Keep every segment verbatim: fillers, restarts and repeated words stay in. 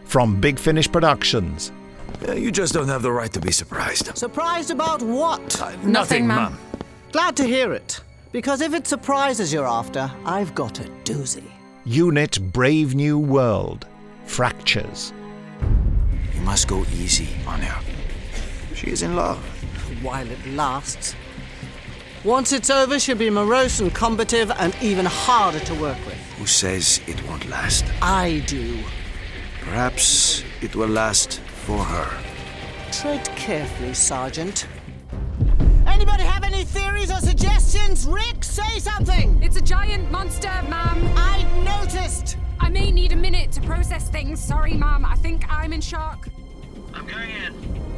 from Big Finish Productions. Uh, you just don't have the right to be surprised. Surprised about what? Uh, Nothing, nothing, ma'am. ma'am. Glad to hear it. Because if it's surprises you're after, I've got a doozy. Unit Brave New World. Fractures. You must go easy on her. She is in love. While it lasts. Once it's over, she'll be morose and combative and even harder to work with. Who says it won't last? I do. Perhaps it will last for her. Tread carefully, Sergeant. Anybody have any theories or suggestions? Rick, say something! It's a giant monster, ma'am. I noticed! I may need a minute to process things. Sorry, ma'am. I think I'm in shock. I'm going in.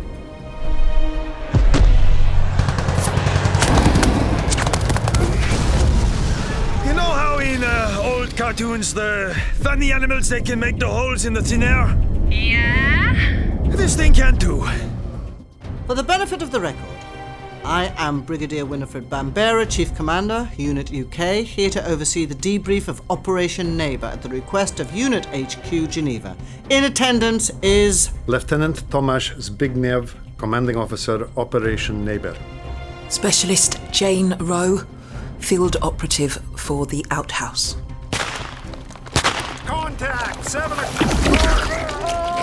You know how in uh, old cartoons the funny animals, they can make the holes in the thin air? Yeah? This thing can too. For the benefit of the record, I am Brigadier Winifred Bambera, Chief Commander, Unit U K, here to oversee the debrief of Operation Neighbour at the request of Unit H Q Geneva. In attendance is... Lieutenant Tomasz Zbigniew, Commanding Officer, Operation Neighbour. Specialist Jane Rowe, Field Operative for the Outhouse. Contact! Seven o'clock!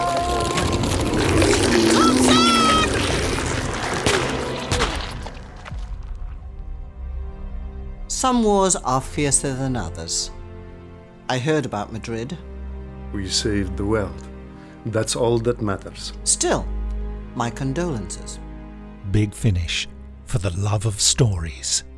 Some wars are fiercer than others. I heard about Madrid. We saved the world. That's all that matters. Still, my condolences. Big Finish, for the love of stories.